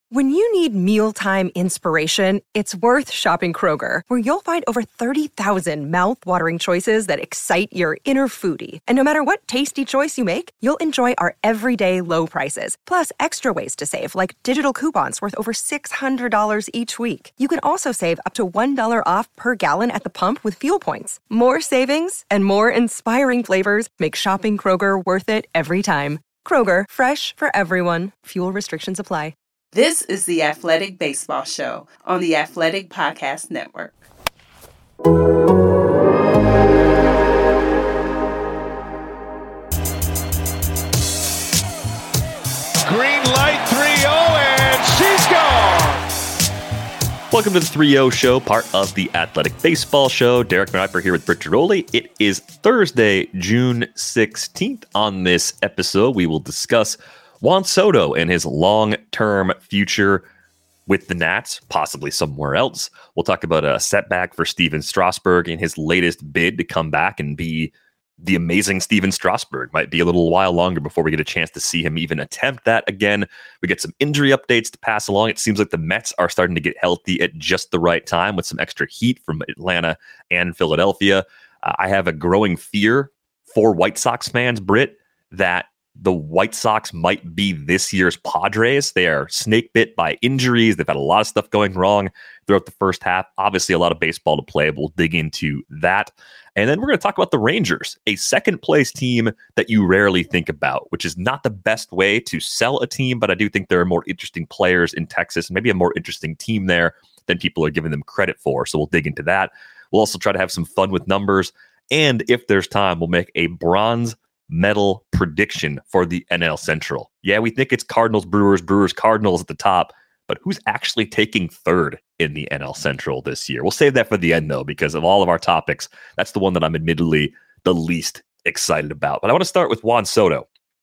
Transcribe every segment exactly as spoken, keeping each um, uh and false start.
When you need mealtime inspiration, it's worth shopping Kroger, where you'll find over thirty thousand mouth-watering choices that excite your inner foodie. And no matter what tasty choice you make, you'll enjoy our everyday low prices, plus extra ways to save, like digital coupons worth over six hundred dollars each week. You can also save up to one dollar off per gallon at the pump with fuel points. More savings and more inspiring flavors make shopping Kroger worth it every time. Kroger, fresh for everyone. Fuel restrictions apply. This is the Athletic Baseball Show on the Athletic Podcast Network. Green light three oh, and she's gone. Welcome to the three oh Show, part of the Athletic Baseball Show. Derek Kneiper here with Britt Giroli. It is Thursday, June sixteenth. On this episode, we will discuss Juan Soto and his long-term future with the Nats, possibly somewhere else. We'll talk about a setback for Steven Strasburg in his latest bid to come back and be the amazing Steven Strasburg. Might be a little while longer before we get a chance to see him even attempt that again. We get some injury updates to pass along. It seems like the Mets are starting to get healthy at just the right time with some extra heat from Atlanta and Philadelphia. Uh, I have a growing fear for White Sox fans, Britt, that the White Sox might be this year's Padres. They are snake bit by injuries. They've had a lot of stuff going wrong throughout the first half. Obviously, a lot of baseball to play. We'll dig into that. And then we're going to talk about the Rangers, a second place team that you rarely think about, which is not the best way to sell a team. But I do think there are more interesting players in Texas and maybe a more interesting team there than people are giving them credit for. So we'll dig into that. We'll also try to have some fun with numbers. And if there's time, we'll make a bronze medal prediction for the N L Central. Yeah, we think it's Cardinals, Brewers, Brewers, Cardinals at the top, but who's actually taking third in the N L Central this year? We'll save that for the end, though, because of all of our topics, that's the one that I'm admittedly the least excited about. But I want to start with Juan Soto.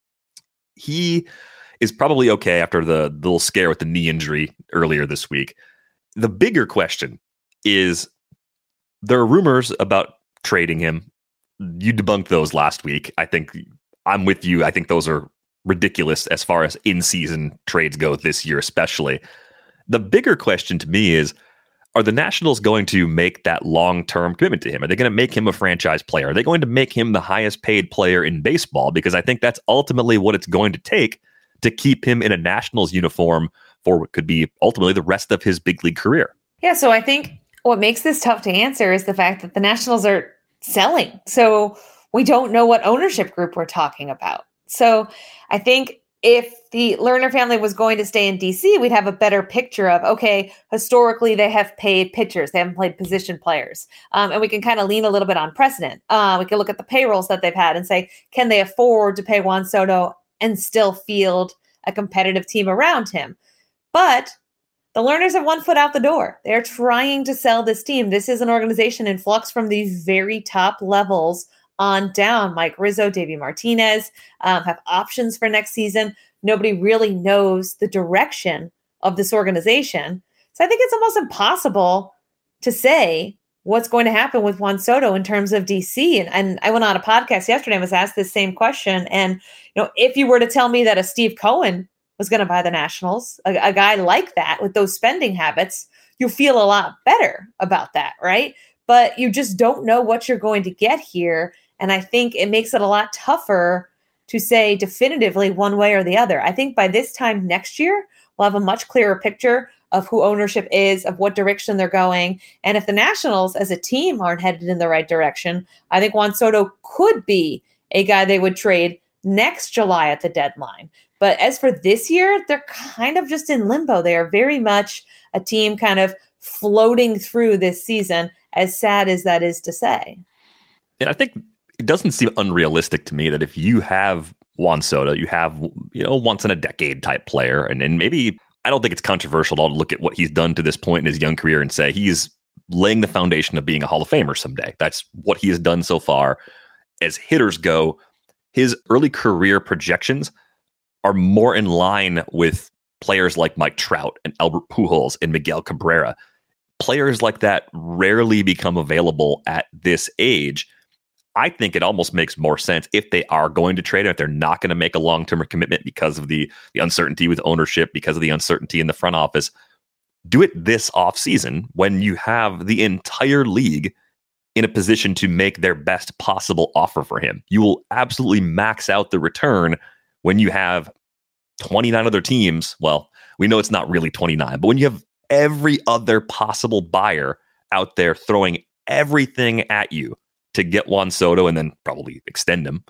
He is probably okay after the, the little scare with the knee injury earlier this week. The bigger question is there are rumors about trading him. You debunked those last week. I think I'm with you. I think those are ridiculous as far as in-season trades go this year, especially. The bigger question to me is, are the Nationals going to make that long-term commitment to him? Are they going to make him a franchise player? Are they going to make him the highest paid player in baseball? Because I think that's ultimately what it's going to take to keep him in a Nationals uniform for what could be ultimately the rest of his big league career. Yeah, so I think what makes this tough to answer is the fact that the Nationals are selling. So we don't know what ownership group we're talking about. So I think if the Lerner family was going to stay in D C, we'd have a better picture of, okay, historically they have paid pitchers. They haven't played position players. Um, and we can kind of lean a little bit on precedent. Uh, we can look at the payrolls that they've had and say, can they afford to pay Juan Soto and still field a competitive team around him? But the Lerners have one foot out the door. They're trying to sell this team. This is an organization in flux from the very top levels on down. Mike Rizzo, Davey Martinez um, have options for next season. Nobody really knows the direction of this organization. So I think it's almost impossible to say what's going to happen with Juan Soto in terms of D C. And, and I went on a podcast yesterday and was asked this same question. And you know, if you were to tell me that a Steve Cohen was going to buy the Nationals, a, a guy like that with those spending habits, you feel a lot better about that, right? But you just don't know what you're going to get here. And I think it makes it a lot tougher to say definitively one way or the other. I think by this time next year, we'll have a much clearer picture of who ownership is, of what direction they're going. And if the Nationals as a team aren't headed in the right direction, I think Juan Soto could be a guy they would trade next July at the deadline. But as for this year, they're kind of just in limbo. They are very much a team kind of floating through this season, as sad as that is to say. And I think it doesn't seem unrealistic to me that if you have Juan Soto, you have, you know, once in a decade type player, and, and maybe I don't think it's controversial at all to look at what he's done to this point in his young career and say he's laying the foundation of being a Hall of Famer someday. That's what he has done so far. As hitters go, his early career projections are more in line with players like Mike Trout and Albert Pujols and Miguel Cabrera. Players like that rarely become available at this age. I think it almost makes more sense if they are going to trade him, if they're not going to make a long-term commitment because of the, the uncertainty with ownership, because of the uncertainty in the front office. Do it this offseason when you have the entire league in a position to make their best possible offer for him. You will absolutely max out the return when you have twenty-nine other teams. Well, we know it's not really twenty-nine, but when you have every other possible buyer out there throwing everything at you to get Juan Soto and then probably extend him,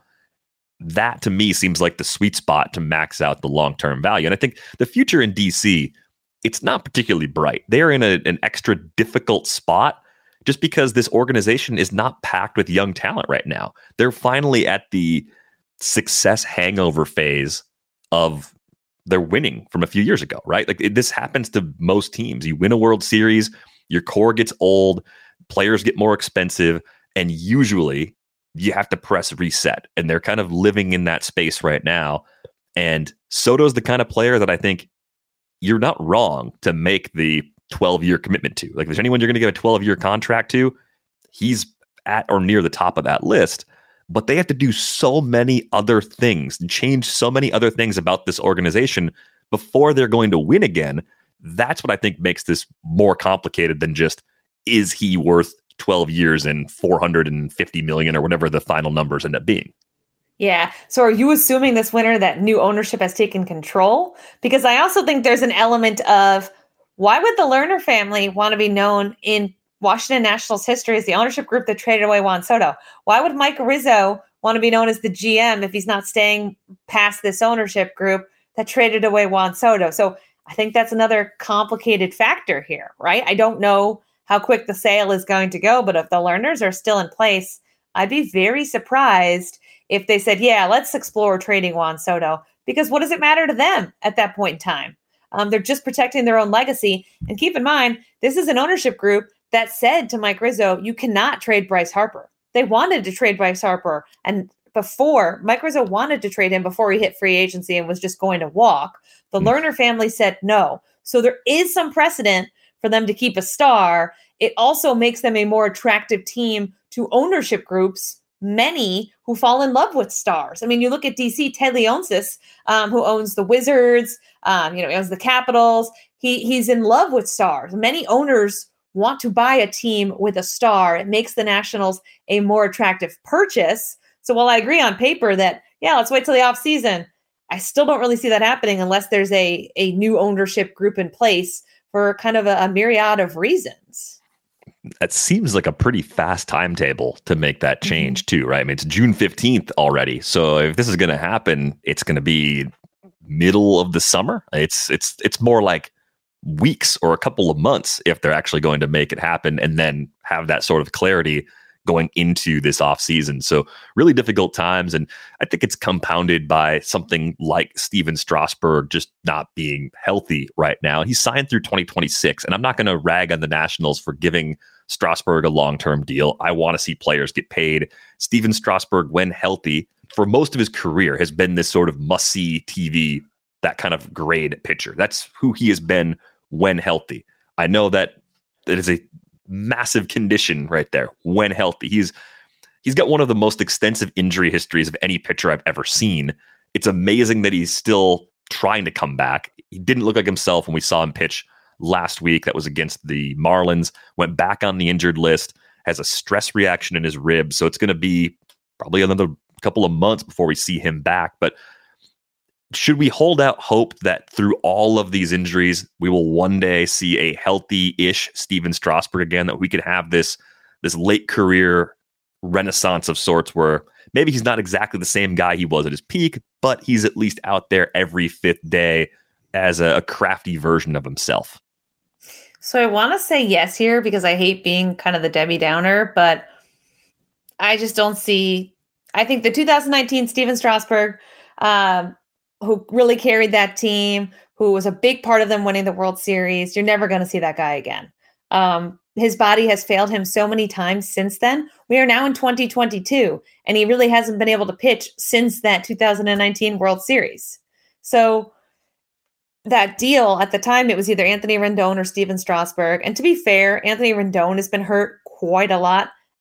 that to me seems like the sweet spot to max out the long-term value. And I think the future in D C, it's not particularly bright. They're in a, an extra difficult spot just because this organization is not packed with young talent right now. They're finally at the success hangover phase of their winning from a few years ago, right? Like it, this happens to most teams. You win a World Series, your core gets old, players get more expensive, and usually you have to press reset. And they're kind of living in that space right now. And Soto's the kind of player that I think you're not wrong to make the twelve-year commitment to. Like, if there's anyone you're going to give a twelve-year contract to, he's at or near the top of that list. But they have to do so many other things and change so many other things about this organization before they're going to win again. That's what I think makes this more complicated than just, is he worth twelve years and four hundred fifty million or whatever the final numbers end up being? Yeah. So are you assuming this winter that new ownership has taken control? Because I also think there's an element of, why would the Lerner family want to be known in Washington Nationals history as the ownership group that traded away Juan Soto? Why would Mike Rizzo want to be known as the G M if he's not staying past this ownership group that traded away Juan Soto? So I think that's another complicated factor here, right? I don't know how quick the sale is going to go, but if the Lerners are still in place, I'd be very surprised if they said, yeah, let's explore trading Juan Soto, because what does it matter to them at that point in time? Um, they're just protecting their own legacy. And keep in mind, this is an ownership group that said to Mike Rizzo, you cannot trade Bryce Harper. They wanted to trade Bryce Harper. And before, Mike Rizzo wanted to trade him before he hit free agency and was just going to walk. The mm. Lerner family said no. So there is some precedent for them to keep a star. It also makes them a more attractive team to ownership groups, many who fall in love with stars. I mean, you look at D C, Ted Leonsis, um, who owns the Wizards, um, you know, he owns the Capitals. He he's in love with stars. Many owners want to buy a team with a star. It makes the Nationals a more attractive purchase. So while I agree on paper that, yeah, let's wait till the offseason, I still don't really see that happening unless there's a, a new ownership group in place for kind of a, a myriad of reasons. That seems like a pretty fast timetable to make that change mm-hmm. too, right? I mean, it's June fifteenth already. So if this is going to happen, it's going to be middle of the summer. It's it's it's more like weeks or a couple of months if they're actually going to make it happen and then have that sort of clarity going into this off season. So really difficult times. And I think it's compounded by something like Steven Strasburg just not being healthy right now. He's signed through twenty twenty-six, and I'm not going to rag on the Nationals for giving Strasburg a long-term deal. I want to see players get paid. Steven Strasburg, when healthy, for most of his career has been this sort of must-see T V, that kind of grade pitcher. That's who he has been when healthy. I know that it is a massive condition right there when healthy. He's he's got one of the most extensive injury histories of any pitcher I've ever seen. It's amazing that he's still trying to come back. He didn't look like himself when we saw him pitch last week. That was against the Marlins. Went back on the injured list, has a stress reaction in his ribs. So it's going to be probably another couple of months before we see him back. But should we hold out hope that through all of these injuries, we will one day see a healthy-ish Steven Strasburg again, that we could have this, this late career renaissance of sorts where maybe he's not exactly the same guy he was at his peak, but he's at least out there every fifth day as a, a crafty version of himself? So I want to say yes here because I hate being kind of the Debbie Downer, but I just don't see, I think the two thousand nineteen Steven Strasburg, um, who really carried that team, who was a big part of them winning the World Series, you're never going to see that guy again. Um, his body has failed him so many times since then. We are now in twenty twenty-two, and he really hasn't been able to pitch since that two thousand nineteen World Series. So that deal at the time, it was either Anthony Rendon or Steven Strasburg. And to be fair, Anthony Rendon has been hurt quite a lot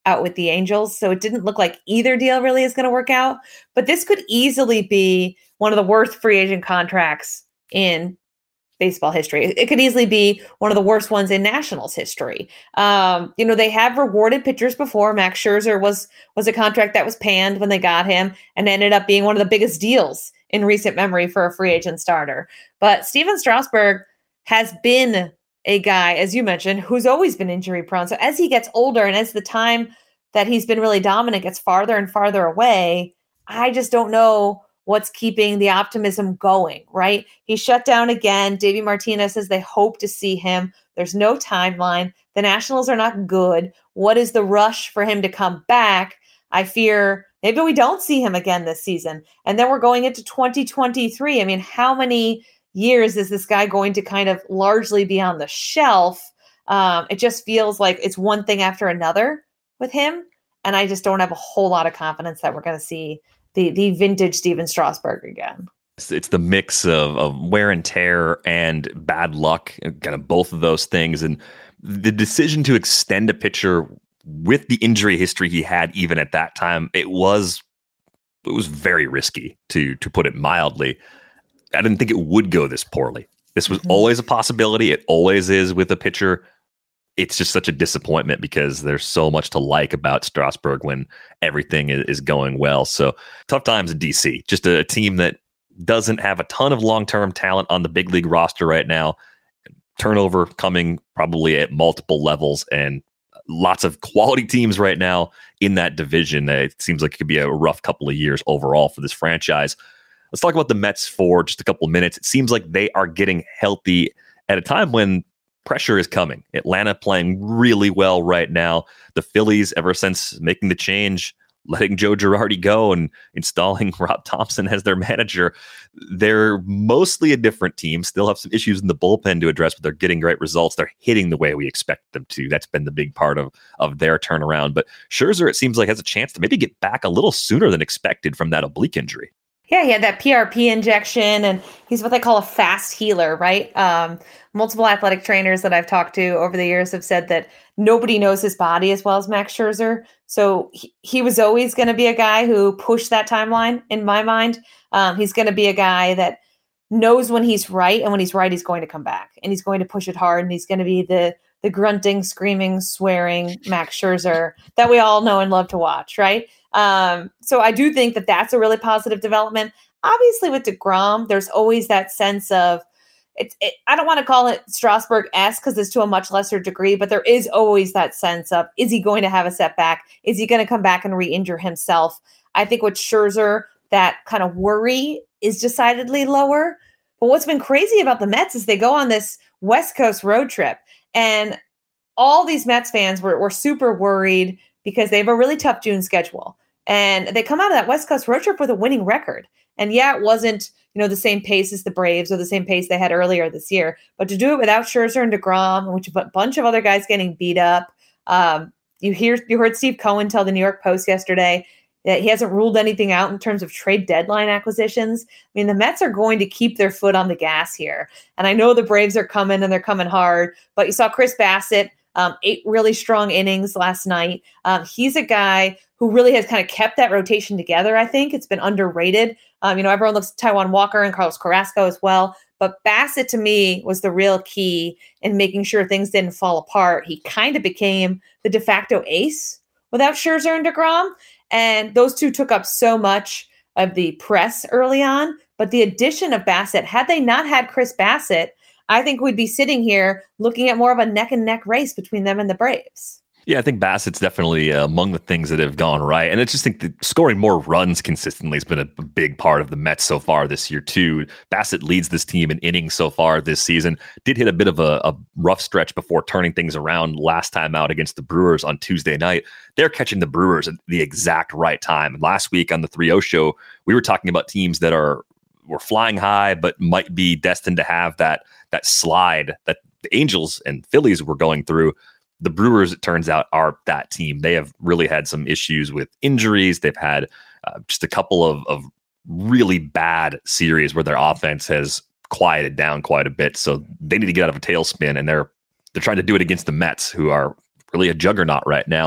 out with the Angels. So it didn't look like either deal really is going to work out. But this could easily be one of the worst free agent contracts in baseball history. It could easily be one of the worst ones in Nationals history. Um, you know, they have rewarded pitchers before. Max Scherzer was was a contract that was panned when they got him and ended up being one of the biggest deals in recent memory for a free agent starter. But Stephen Strasburg has been a guy, as you mentioned, who's always been injury prone. So as he gets older and as the time that he's been really dominant gets farther and farther away, I just don't know what's keeping the optimism going, right? He shut down again. Davey Martinez says they hope to see him. There's no timeline. The Nationals are not good. What is the rush for him to come back? I fear maybe we don't see him again this season. And then we're going into twenty twenty-three. I mean, how many years is this guy going to kind of largely be on the shelf? Um, it just feels like it's one thing after another with him. And I just don't have a whole lot of confidence that we're going to see the the vintage Stephen Strasburg again. It's the mix of, of wear and tear and bad luck, kind of both of those things. And the decision to extend a pitcher with the injury history he had, even at that time, it was it was very risky, to to put it mildly. I didn't think it would go this poorly. This was mm-hmm. always a possibility. It always is with a pitcher. It's just such a disappointment because there's so much to like about Strasburg when everything is going well. So tough times in D C. Just a team that doesn't have a ton of long-term talent on the big league roster right now. Turnover coming probably at multiple levels and lots of quality teams right now in that division. It seems like it could be a rough couple of years overall for this franchise. Let's talk about the Mets for just a couple of minutes. It seems like they are getting healthy at a time when pressure is coming. Atlanta playing really well right now. The Phillies, ever since making the change, letting Joe Girardi go and installing Rob Thompson as their manager, they're mostly a different team. Still have some issues in the bullpen to address, but they're getting great results. They're hitting the way we expect them to. That's been the big part of, of their turnaround. But Scherzer, it seems like, has a chance to maybe get back a little sooner than expected from that oblique injury. Yeah, he had that P R P injection, and he's what they call a fast healer, right? Um, multiple athletic trainers that I've talked to over the years have said that nobody knows his body as well as Max Scherzer. So he, he was always going to be a guy who pushed that timeline in my mind. Um, he's going to be a guy that knows when he's right, and when he's right, he's going to come back, and he's going to push it hard, and he's going to be the the grunting, screaming, swearing Max Scherzer that we all know and love to watch, right? Um, so I do think that that's a really positive development. Obviously, with DeGrom, there's always that sense of, it's. It, I don't want to call it Strasburg-esque because it's to a much lesser degree, but there is always that sense of, is he going to have a setback? Is he going to come back and re-injure himself? I think with Scherzer, that kind of worry is decidedly lower. But what's been crazy about the Mets is they go on this West Coast road trip, and all these Mets fans were, were super worried because they have a really tough June schedule. And they come out of that West Coast road trip with a winning record. And yeah, it wasn't, you know, the same pace as the Braves or the same pace they had earlier this year. But to do it without Scherzer and DeGrom, which a bunch of other guys getting beat up. Um, you hear you heard Steve Cohen tell the New York Post yesterday that he hasn't ruled anything out in terms of trade deadline acquisitions. I mean, the Mets are going to keep their foot on the gas here. And I know the Braves are coming and they're coming hard, but you saw Chris Bassett, um, eight really strong innings last night. Um, he's a guy who really has kind of kept that rotation together, I think. It's been underrated. Um, you know, everyone looks at Taijuan Walker and Carlos Carrasco as well. But Bassett, to me, was the real key in making sure things didn't fall apart. He kind of became the de facto ace without Scherzer and DeGrom. And those two took up so much of the press early on. But the addition of Bassett, had they not had Chris Bassett, I think we'd be sitting here looking at more of a neck and neck race between them and the Braves. Yeah, I think Bassett's definitely uh, among the things that have gone right. And I just think that scoring more runs consistently has been a big part of the Mets so far this year, too. Bassett leads this team in innings so far this season. Did hit a bit of a, a rough stretch before turning things around last time out against the Brewers on Tuesday night. They're catching the Brewers at the exact right time. Last week on the three oh show, we were talking about teams that are were flying high, but might be destined to have that, that slide that the Angels and Phillies were going through. The Brewers, it turns out, are that team. They have really had some issues with injuries. They've had uh, just a couple of, of really bad series where their offense has quieted down quite a bit. So they need to get out of a tailspin, and they're they're trying to do it against the Mets, who are really a juggernaut right now.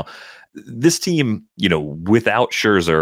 this team, you know, without Scherzer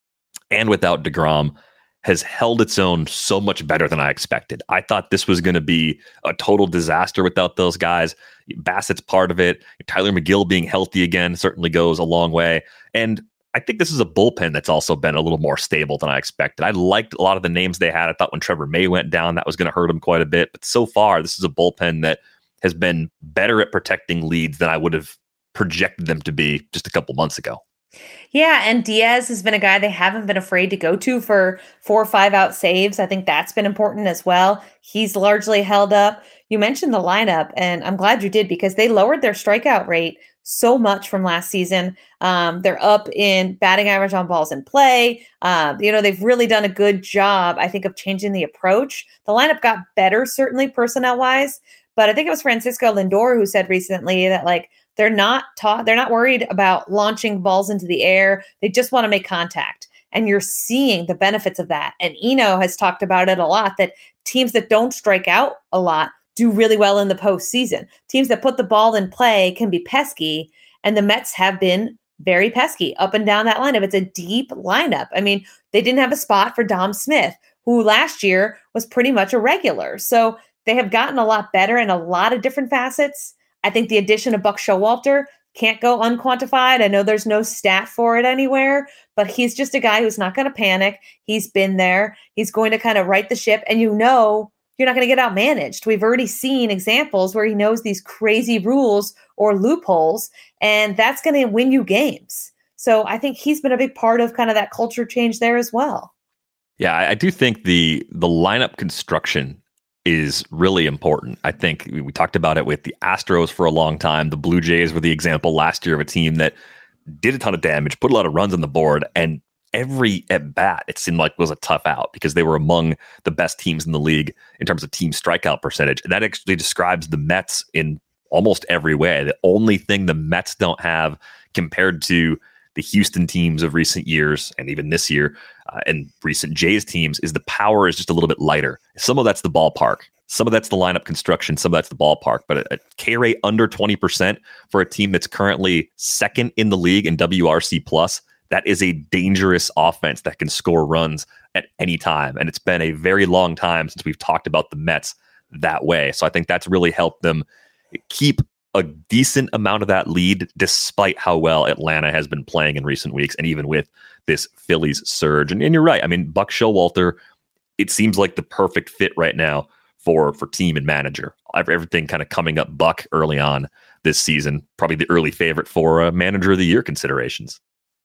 and without DeGrom, has held its own so much better than I expected. I thought this was going to be a total disaster without those guys. Bassett's part of it. Tyler McGill being healthy again certainly goes a long way. And I think this is a bullpen that's also been a little more stable than I expected. I liked a lot of the names they had. I thought when Trevor May went down, that was going to hurt them quite a bit. But so far, this is a bullpen that has been better at protecting leads than I would have projected them to be just a couple months ago. Yeah, and Diaz has been a guy they haven't been afraid to go to for four or five out saves. I think that's been important as well. He's largely held up. You mentioned the lineup, and I'm glad you did because they lowered their strikeout rate so much from last season. Um, they're up in batting average on balls in play. Uh, you know, they've really done a good job, I think, of changing the approach. The lineup got better, certainly personnel-wise, but I think it was Francisco Lindor who said recently that, like, They're not taught, they're not worried about launching balls into the air. They just want to make contact. And you're seeing the benefits of that. And Eno has talked about it a lot, that teams that don't strike out a lot do really well in the postseason. Teams that put the ball in play can be pesky. And the Mets have been very pesky up and down that lineup. It's a deep lineup. I mean, they didn't have a spot for Dom Smith, who last year was pretty much a regular. So they have gotten a lot better in a lot of different facets. I think the addition of Buck Showalter can't go unquantified. I know there's no stat for it anywhere, but he's just a guy who's not going to panic. He's been there. He's going to kind of right the ship. And you know you're not going to get outmanaged. We've already seen examples where he knows these crazy rules or loopholes, and that's going to win you games. So I think he's been a big part of kind of that culture change there as well. Yeah, I do think the the lineup construction is really important. I think we talked about it with the Astros for a long time. The Blue Jays were the example last year of a team that did a ton of damage, put a lot of runs on the board, and every at bat, it seemed like was a tough out because they were among the best teams in the league in terms of team strikeout percentage. And that actually describes the Mets in almost every way. The only thing the Mets don't have compared to the Houston teams of recent years, and even this year, uh, and recent Jays teams, is the power is just a little bit lighter. Some of that's the ballpark. Some of that's the lineup construction. Some of that's the ballpark. But a, a K rate under twenty percent for a team that's currently second in the league in W R C plus, that is a dangerous offense that can score runs at any time. And it's been a very long time since we've talked about the Mets that way. So I think that's really helped them keep a decent amount of that lead, despite how well Atlanta has been playing in recent weeks, and even with this Phillies surge. And, and you're right. I mean, Buck Showalter, it seems like the perfect fit right now for for team and manager. Everything kind of coming up Buck early on this season. Probably the early favorite for uh, manager of the year considerations.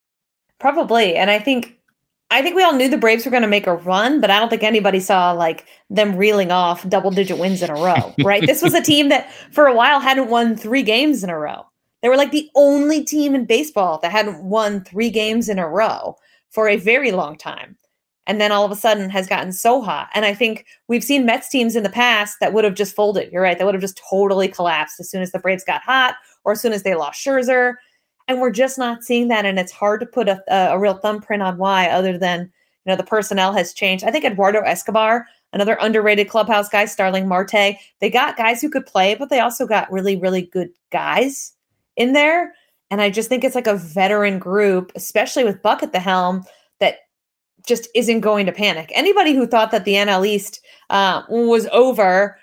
Probably. And I think I think we all knew the Braves were going to make a run, but I don't think anybody saw like them reeling off double-digit wins in a row, right? This was a team that for a while hadn't won three games in a row. They were like the only team in baseball that hadn't won three games in a row for a very long time. And then all of a sudden has gotten so hot. And I think we've seen Mets teams in the past that would have just folded. You're right. That would have just totally collapsed as soon as the Braves got hot or as soon as they lost Scherzer. And we're just not seeing that. And it's hard to put a, a real thumbprint on why, other than, you know, the personnel has changed. I think Eduardo Escobar, another underrated clubhouse guy, Starling Marte, they got guys who could play, but they also got really, really good guys in there. And I just think it's like a veteran group, especially with Buck at the helm, that just isn't going to panic. Anybody who thought that the N L East uh, was over,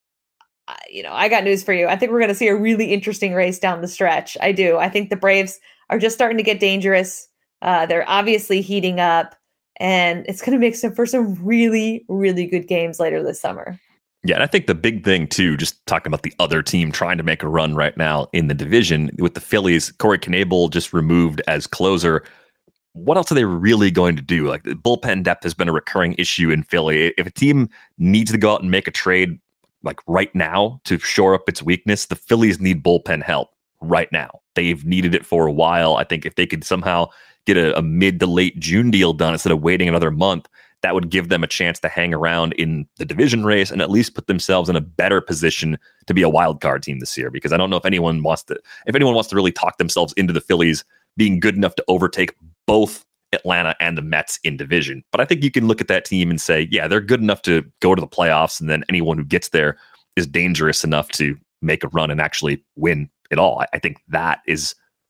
you know, I got news for you. I think we're going to see a really interesting race down the stretch. I do. I think the Braves are just starting to get dangerous. Uh, they're obviously heating up, and it's going to make some for some really, really good games later this summer. Yeah, and I think the big thing, too, just talking about the other team trying to make a run right now in the division with the Phillies, Corey Knebel just removed as closer. What else are they really going to do? Like, the bullpen depth has been a recurring issue in Philly. If a team needs to go out and make a trade like right now to shore up its weakness, the Phillies need bullpen help right now. They've needed it for a while. I think if they could somehow get a, a mid to late June deal done instead of waiting another month, that would give them a chance to hang around in the division race and at least put themselves in a better position to be a wild card team this year. Because I don't know if anyone wants to, if anyone wants to really talk themselves into the Phillies being good enough to overtake both Atlanta and the Mets in division. But I think you can look at that team and say, yeah, they're good enough to go to the playoffs, and then anyone who gets there is dangerous enough to make a run and actually win it all. I think that is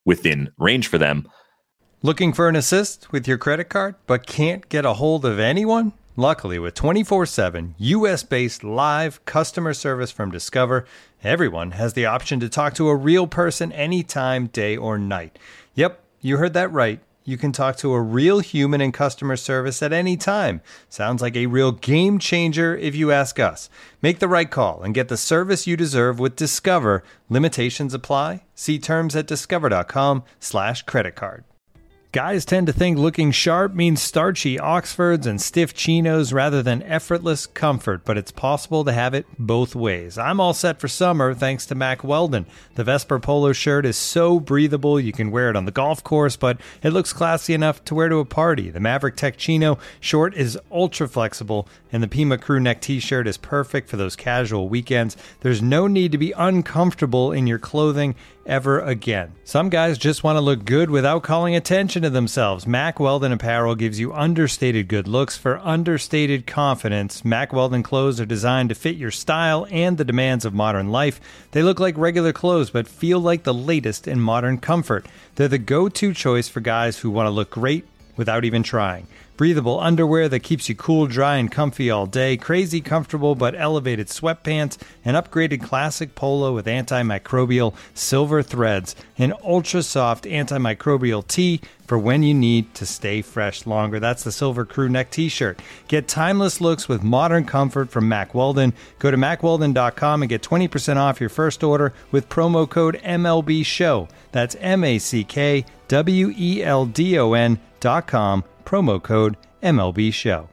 within range for them. Looking for an assist with your credit card, but can't get a hold of anyone? Luckily, with twenty-four seven U S-based live customer service from Discover, everyone has the option to talk to a real person anytime, day or night. Yep, you heard that right. You can talk to a real human in customer service at any time. Sounds like a real game changer if you ask us. Make the right call and get the service you deserve with Discover. Limitations apply. See terms at discover.com slash credit card. Guys tend to think looking sharp means starchy Oxfords and stiff chinos rather than effortless comfort, but it's possible to have it both ways. I'm all set for summer thanks to Mack Weldon. The Vesper polo shirt is so breathable you can wear it on the golf course, but it looks classy enough to wear to a party. The Maverick Tech Chino short is ultra flexible, and the Pima crew neck t-shirt is perfect for those casual weekends. There's no need to be uncomfortable in your clothing ever again. Some guys just want to look good without calling attention to themselves. Mack Weldon apparel gives you understated good looks for understated confidence. Mack Weldon clothes are designed to fit your style and the demands of modern life. They look like regular clothes but feel like the latest in modern comfort. They're the go-to choice for guys who want to look great without even trying. Breathable underwear that keeps you cool, dry, and comfy all day. Crazy comfortable but elevated sweatpants. An upgraded classic polo with antimicrobial silver threads. An ultra-soft antimicrobial tee for when you need to stay fresh longer. That's the Silver Crew Neck t-shirt. Get timeless looks with modern comfort from Mack Weldon. Go to mack weldon dot com and get twenty percent off your first order with promo code M L B show. That's M A C K W E L D O N dot com. Promo code M L B show.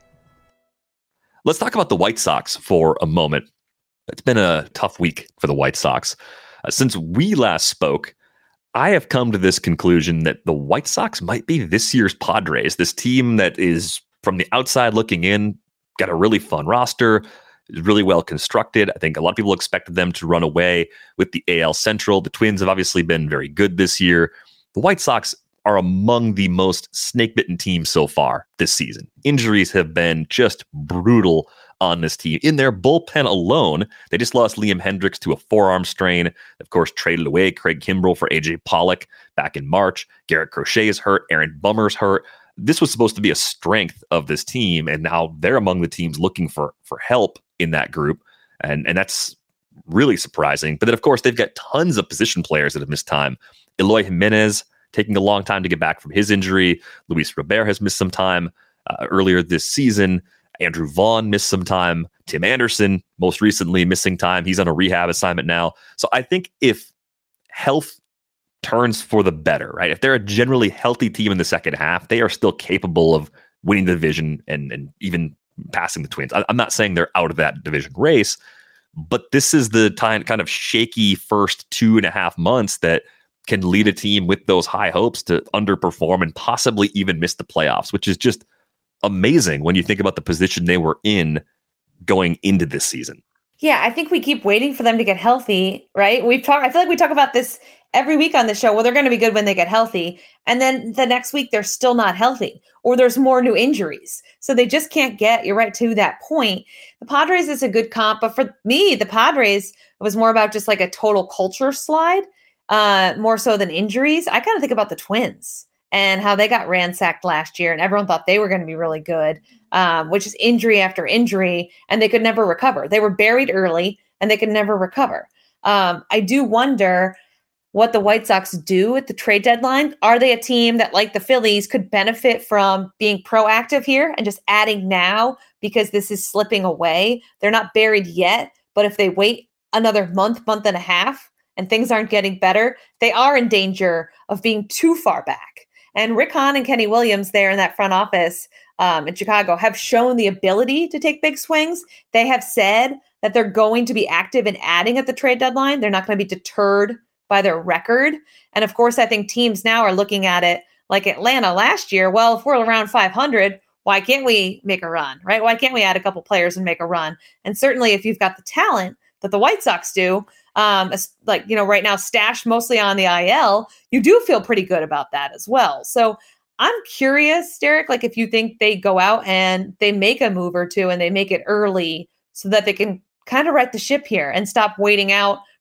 Let's talk about the White Sox for a moment. It's been a tough week for the White Sox. Uh, since we last spoke, I have come to this conclusion that the White Sox might be this year's Padres, this team that is, from the outside looking in, got a really fun roster, is really well constructed. I think a lot of people expected them to run away with the A L Central. The Twins have obviously been very good this year. The White Sox are among the most snake-bitten teams so far this season. Injuries have been just brutal on this team. In their bullpen alone, they just lost Liam Hendricks to a forearm strain. Of course, traded away Craig Kimbrell for A J Pollock back in March. Garrett Crochet is hurt. Aaron Bummer's hurt. This was supposed to be a strength of this team, and now they're among the teams looking for, for help in that group, and, and that's really surprising. But then, of course, they've got tons of position players that have missed time. Eloy Jimenez taking a long time to get back from his injury. Luis Robert has missed some time uh, earlier this season. Andrew Vaughn missed some time. Tim Anderson, most recently, missing time. He's on a rehab assignment now. So I think if health turns for the better, right? If they're a generally healthy team in the second half, they are still capable of winning the division and, and even passing the Twins. I, I'm not saying they're out of that division race, but this is the time, kind of shaky first two and a half months that can lead a team with those high hopes to underperform and possibly even miss the playoffs, which is just amazing when you think about the position they were in going into this season. Yeah, I think we keep waiting for them to get healthy, right? We've talked, I feel like we talk about this every week on the show. Well, they're going to be good when they get healthy. And then the next week, they're still not healthy, or there's more new injuries. So they just can't get, you're right, to that point. The Padres is a good comp, but for me, the Padres was more about just like a total culture slide. Uh, more so than injuries. I kind of think about the Twins and how they got ransacked last year, and everyone thought they were going to be really good, um, which is injury after injury, and they could never recover. They were buried early, and they could never recover. Um, I do wonder what the White Sox do at the trade deadline. Are they a team that, like the Phillies, could benefit from being proactive here and just adding now because this is slipping away? They're not buried yet, but if they wait another month, month and a half, and things aren't getting better, they are in danger of being too far back. And Rick Hahn and Kenny Williams there in that front office um, in Chicago have shown the ability to take big swings. They have said that they're going to be active in adding at the trade deadline. They're not going to be deterred by their record. And of course, I think teams now are looking at it like Atlanta last year. Well, if we're around five hundred, why can't we make a run, right? Why can't we add a couple players and make a run? And certainly if you've got the talent that the White Sox do, Um, like, you know, right now stashed mostly on the I L, you do feel pretty good about that as well. So I'm curious, Derek, like if you think they go out and they make a move or two and they make it early so that they can kind of right the ship here and stop waiting out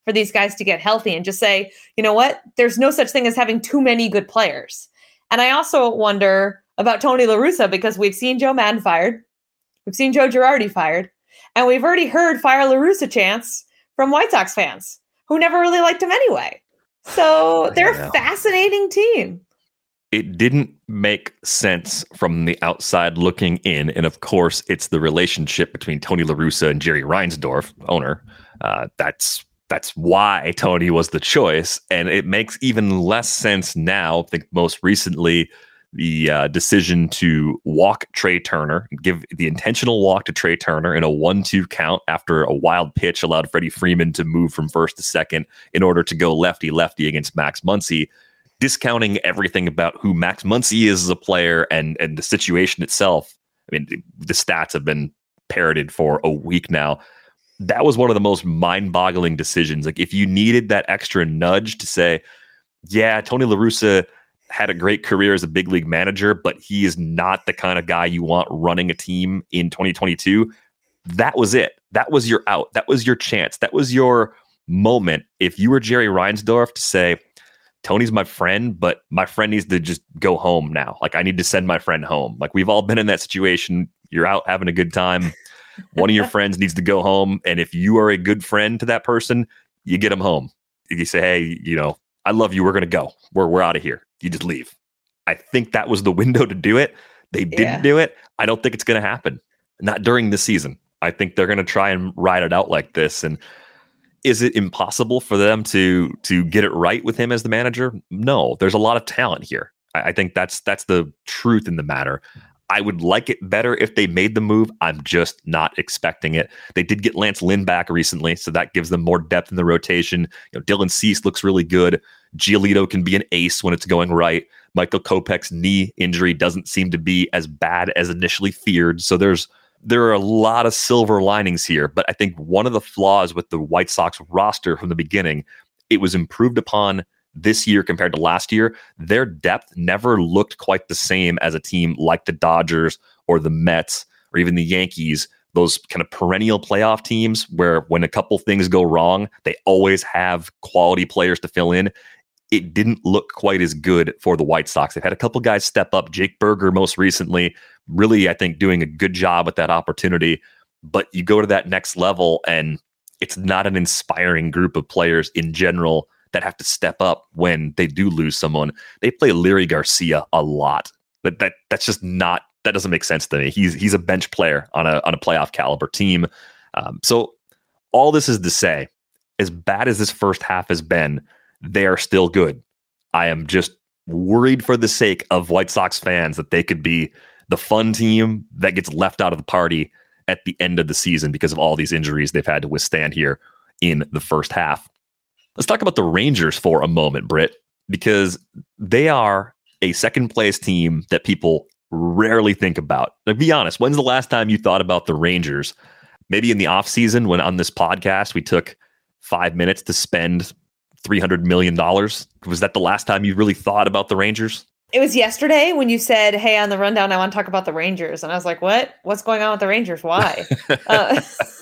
for these guys to get healthy and just say, you know what, there's no such thing as having too many good players. And I also wonder about Tony La Russa, because we've seen Joe Maddon fired. We've seen Joe Girardi fired. And we've already heard fire La Russa chants from White Sox fans who never really liked him anyway. So they're a fascinating team. It didn't make sense from the outside looking in. And of course, it's the relationship between Tony La Russa and Jerry Reinsdorf, owner. Uh, that's that's why Tony was the choice. And it makes even less sense now. I think most recently, the uh, decision to walk Trey Turner, give the intentional walk to Trey Turner in a one two count after a wild pitch allowed Freddie Freeman to move from first to second in order to go lefty-lefty against Max Muncy, discounting everything about who Max Muncy is as a player and, and the situation itself. I mean, the stats have been parroted for a week now. That was one of the most mind-boggling decisions. Like, if you needed that extra nudge to say, yeah, Tony La Russa had a great career as a big league manager, but he is not the kind of guy you want running a team in twenty twenty-two. That was it. That was your out. That was your chance. That was your moment. If you were Jerry Reinsdorf, to say, Tony's my friend, but my friend needs to just go home now. Like, I need to send my friend home. Like, we've all been in that situation. You're out having a good time. One of your friends needs to go home. And if you are a good friend to that person, you get them home. You say, hey, you know, I love you. We're going to go. We're, we're out of here. You just leave. I think that was the window to do it. They didn't yeah. do it. I don't think it's going to happen. Not during the season. I think they're going to try and ride it out like this. And is it impossible for them to to get it right with him as the manager? No, there's a lot of talent here. I, I think that's that's the truth in the matter. I would like it better if they made the move. I'm just not expecting it. They did get Lance Lynn back recently, so that gives them more depth in the rotation. You know, Dylan Cease looks really good. Giolito can be an ace when it's going right. Michael Kopech's knee injury doesn't seem to be as bad as initially feared. So there's there are a lot of silver linings here. But I think one of the flaws with the White Sox roster from the beginning, it was improved upon this year compared to last year. Their depth never looked quite the same as a team like the Dodgers or the Mets or even the Yankees, those kind of perennial playoff teams where when a couple things go wrong, they always have quality players to fill in. It didn't look quite as good for the White Sox. They've had a couple guys step up. Jake Berger most recently, really, I think, doing a good job with that opportunity. But you go to that next level and it's not an inspiring group of players in general that have to step up when they do lose someone. They play Leary Garcia a lot. But that that's just not, that doesn't make sense to me. He's he's a bench player on a on a playoff caliber team. Um, so all this is to say, as bad as this first half has been, they are still good. I am just worried for the sake of White Sox fans that they could be the fun team that gets left out of the party at the end of the season because of all these injuries they've had to withstand here in the first half. Let's talk about the Rangers for a moment, Britt, because they are a second place team that people rarely think about. Now, be honest, when's the last time you thought about the Rangers? Maybe in the offseason when on this podcast we took five minutes to spend three hundred million dollars. Was that the last time you really thought about the Rangers? It was yesterday when you said, hey, on the rundown, I want to talk about the Rangers. And I was like, what? What's going on with the Rangers? Why? uh,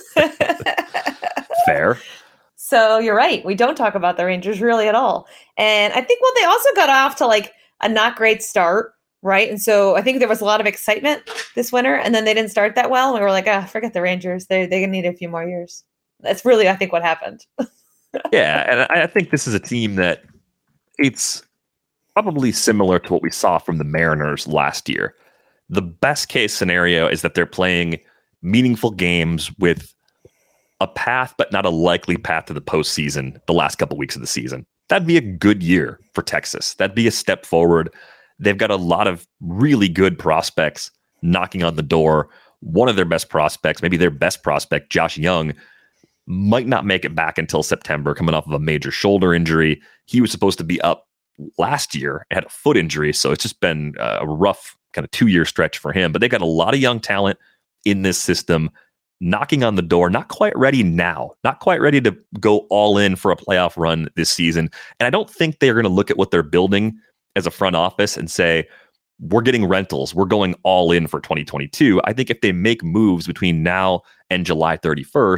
Fair. So you're right. We don't talk about the Rangers really at all. And I think, well, they also got off to like a not great start, right? And so I think there was a lot of excitement this winter, and then they didn't start that well. And we were like, ah, forget the Rangers. They they need a few more years. That's really, I think, what happened. Yeah, and I think this is a team that it's probably similar to what we saw from the Mariners last year. The best case scenario is that they're playing meaningful games with a path, but not a likely path to the postseason the last couple weeks of the season. That'd be a good year for Texas. That'd be a step forward. They've got a lot of really good prospects knocking on the door. One of their best prospects, maybe their best prospect, Josh Young, might not make it back until September, coming off of a major shoulder injury. He was supposed to be up last year, had a foot injury, so it's just been a rough kind of two-year stretch for him. But they got a lot of young talent in this system knocking on the door, not quite ready now, not quite ready to go all in for a playoff run this season. And I don't think they're going to look at what they're building as a front office and say, we're getting rentals, we're going all in for twenty twenty-two. I think if they make moves between now and July thirty-first,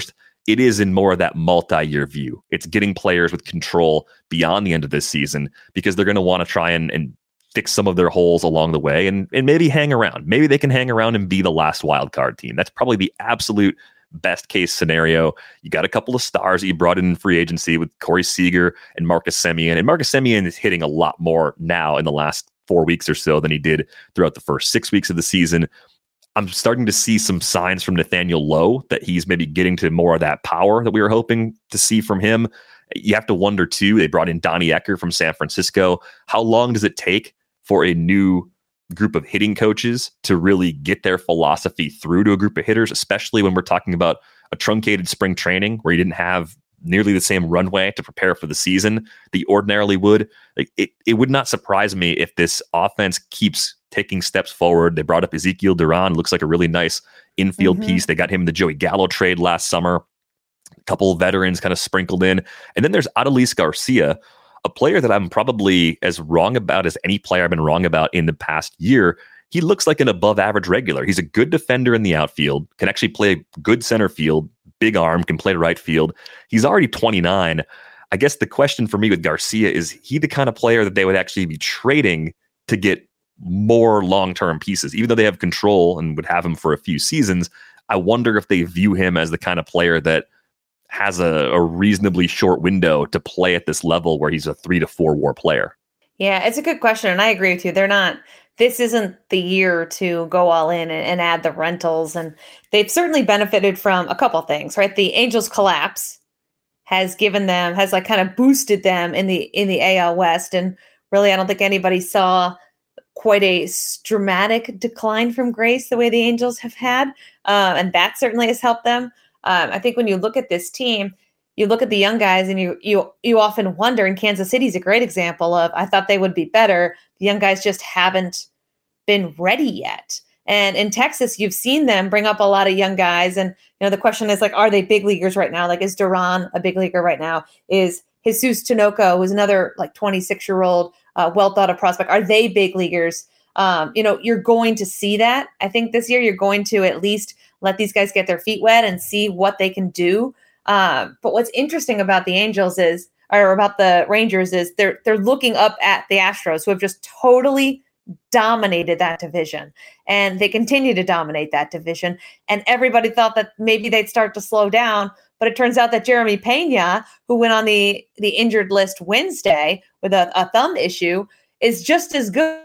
it is in more of that multi-year view. It's getting players with control beyond the end of this season because they're going to want to try and, and fix some of their holes along the way and, and maybe hang around. Maybe they can hang around and be the last wild card team. That's probably the absolute best case scenario. You got a couple of stars that you brought in, in free agency with Corey Seager and Marcus Semien. And Marcus Semien is hitting a lot more now in the last four weeks or so than he did throughout the first six weeks of the season. I'm starting to see some signs from Nathaniel Lowe that he's maybe getting to more of that power that we were hoping to see from him. You have to wonder, too, they brought in Donnie Ecker from San Francisco. How long does it take for a new group of hitting coaches to really get their philosophy through to a group of hitters, especially when we're talking about a truncated spring training where you didn't have nearly the same runway to prepare for the season that you ordinarily would? Like it, it would not surprise me if this offense keeps taking steps forward. They brought up Ezekiel Duran, looks like a really nice infield mm-hmm. piece. They got him in the Joey Gallo trade last summer. A couple of veterans kind of sprinkled in. And then there's Adolis Garcia, a player that I'm probably as wrong about as any player I've been wrong about in the past year. He looks like an above average regular. He's a good defender in the outfield, can actually play good center field, big arm, can play right field. He's already twenty-nine. I guess the question for me with Garcia is he the kind of player that they would actually be trading to get more long-term pieces, even though they have control and would have him for a few seasons. I wonder if they view him as the kind of player that has a, a reasonably short window to play at this level where he's a three to four war player. Yeah, it's a good question. And I agree with you. They're not, this isn't the year to go all in and, and add the rentals. And they've certainly benefited from a couple things, right? The Angels collapse has given them, has like kind of boosted them in the, in the A L West. And really, I don't think anybody saw quite a dramatic decline from grace the way the Angels have had. Uh, and that certainly has helped them. Um, I think when you look at this team, you look at the young guys and you you you often wonder, and Kansas City's a great example of, I thought they would be better. The young guys just haven't been ready yet. And in Texas, you've seen them bring up a lot of young guys. And, you know, the question is like, are they big leaguers right now? Like, is Duran a big leaguer right now? Is Jesus Tinoco, who's another like twenty-six year old, uh, well thought of prospect, are they big leaguers? Um, you know, you're going to see that. I think this year you're going to at least let these guys get their feet wet and see what they can do. Um, but what's interesting about the Angels is, or about the Rangers is they're, they're looking up at the Astros, who have just totally dominated that division, and they continue to dominate that division. And everybody thought that maybe they'd start to slow down, but it turns out that Jeremy Pena, who went on the, the injured list Wednesday with a, a thumb issue, is just as good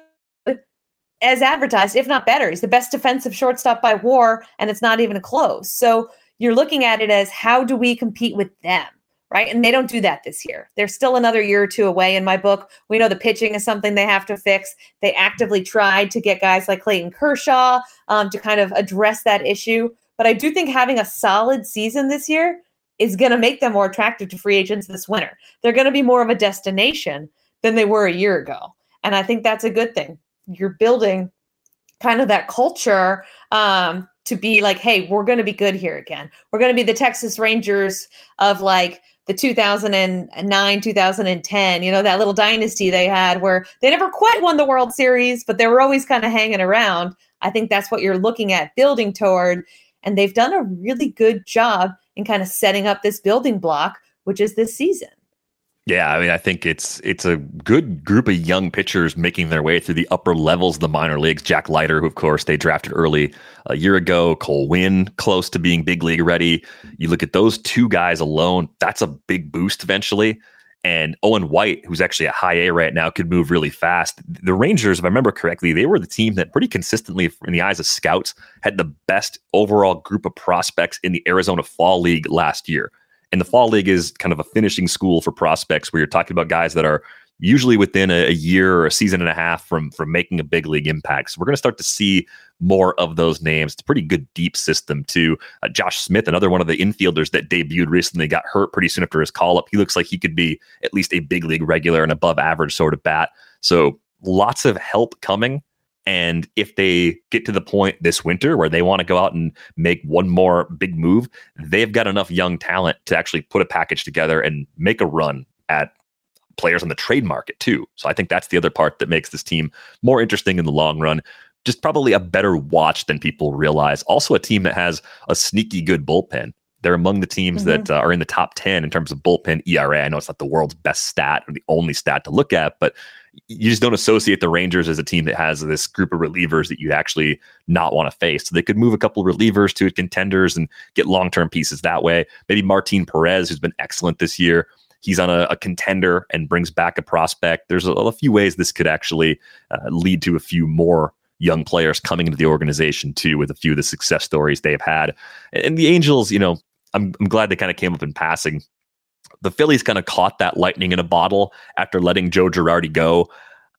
as advertised, if not better. He's the best defensive shortstop by W A R, and it's not even close. So you're looking at it as, how do we compete with them, right? And they don't do that this year. They're still another year or two away in my book. We know the pitching is something they have to fix. They actively tried to get guys like Clayton Kershaw um, to kind of address that issue. But I do think having a solid season this year is going to make them more attractive to free agents this winter. They're going to be more of a destination than they were a year ago. And I think that's a good thing. You're building kind of that culture um, to be like, hey, we're going to be good here again. We're going to be the Texas Rangers of like the two thousand nine, two thousand ten, you know, that little dynasty they had where they never quite won the World Series, but they were always kind of hanging around. I think that's what you're looking at building toward. And they've done a really good job in kind of setting up this building block, which is this season. Yeah, I mean, I think it's it's a good group of young pitchers making their way through the upper levels of the minor leagues. Jack Leiter, who, of course, they drafted early a year ago. Cole Winn, close to being big league ready. You look at those two guys alone, that's a big boost eventually. And Owen White, who's actually a high A right now, could move really fast. The Rangers, if I remember correctly, they were the team that pretty consistently, in the eyes of scouts, had the best overall group of prospects in the Arizona Fall League last year. And the Fall League is kind of a finishing school for prospects where you're talking about guys that are usually within a, a year or a season and a half from, from making a big league impact. So we're going to start to see more of those names. It's a pretty good deep system too. Uh, Josh Smith, another one of the infielders that debuted recently, got hurt pretty soon after his call-up. He looks like he could be at least a big league regular and above average sort of bat. So lots of help coming. And if they get to the point this winter where they want to go out and make one more big move, they've got enough young talent to actually put a package together and make a run at players on the trade market too. So I think that's the other part that makes this team more interesting in the long run. Just probably a better watch than people realize. Also a team that has a sneaky good bullpen. They're among the teams Mm-hmm. that uh, are in the top ten in terms of bullpen E R A. I know it's not the world's best stat or the only stat to look at, but you just don't associate the Rangers as a team that has this group of relievers that you'd actually not want to face. So they could move a couple of relievers to contenders and get long-term pieces that way. Maybe Martin Perez, who's been excellent this year, he's on a, a contender and brings back a prospect. There's a, a few ways this could actually uh, lead to a few more young players coming into the organization too, with a few of the success stories they've had. And the Angels, you know, I'm, I'm glad they kind of came up in passing. The Phillies kind of caught that lightning in a bottle after letting Joe Girardi go.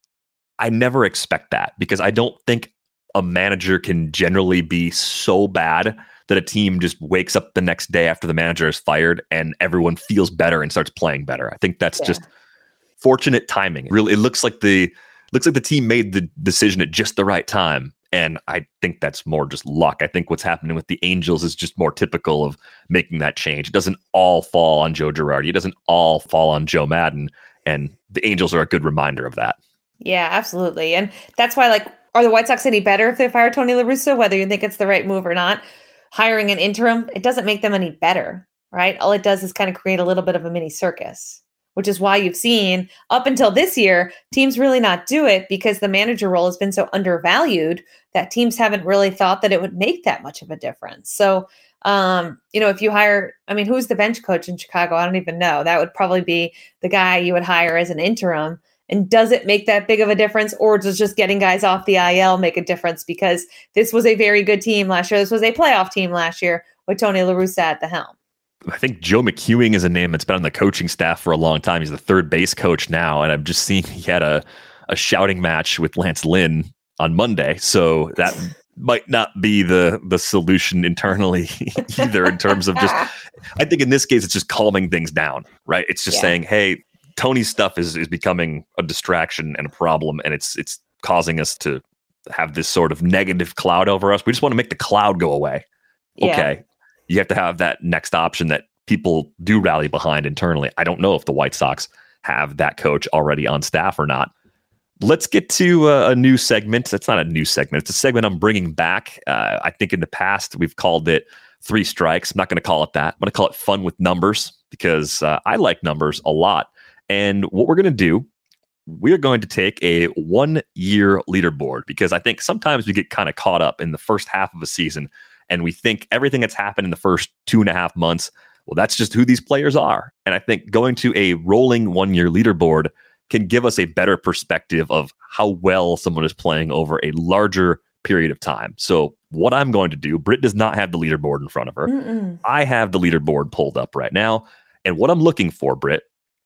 I never expect that because I don't think a manager can generally be so bad that a team just wakes up the next day after the manager is fired and everyone feels better and starts playing better. I think that's yeah. just fortunate timing. Really, it looks like the looks like the team made the decision at just the right time. And I think that's more just luck. I think what's happening with the Angels is just more typical of making that change. It doesn't all fall on Joe Girardi. It doesn't all fall on Joe Maddon. And the Angels are a good reminder of that. Yeah, absolutely. And that's why, like, are the White Sox any better if they fire Tony La Russa, whether you think it's the right move or not? Hiring an interim, it doesn't make them any better, right? All it does is kind of create a little bit of a mini circus, which is why you've seen up until this year, teams really not do it because the manager role has been so undervalued that teams haven't really thought that it would make that much of a difference. So, um, you know, if you hire, I mean, who's the bench coach in Chicago? I don't even know. That would probably be the guy you would hire as an interim. And does it make that big of a difference, or does just getting guys off the I L make a difference? Because this was a very good team last year. This was a playoff team last year with Tony La Russa at the helm. I think Joe McEwing is a name that's been on the coaching staff for a long time. He's the third base coach now, and I've just seen he had a, a shouting match with Lance Lynn on Monday, so that might not be the the solution internally either in terms of just, I think in this case, it's just calming things down, right? It's just yeah. saying, hey, Tony's stuff is is becoming a distraction and a problem, and it's it's causing us to have this sort of negative cloud over us. We just want to make the cloud go away. Yeah. Okay. You have to have that next option that people do rally behind internally. I don't know if the White Sox have that coach already on staff or not. Let's get to a, a new segment. It's not a new segment. It's a segment I'm bringing back. Uh, I think in the past, we've called it Three Strikes. I'm not going to call it that. I'm going to call it Fun with Numbers because uh, I like numbers a lot. And what we're going to do, we're going to take a one-year leaderboard because I think sometimes we get kind of caught up in the first half of a season and we think everything that's happened in the first two and a half months, well, that's just who these players are. And I think going to a rolling one-year leaderboard can give us a better perspective of how well someone is playing over a larger period of time. So what I'm going to do, Britt does not have the leaderboard in front of her. Mm-mm. I have the leaderboard pulled up right now. And what I'm looking for, Britt,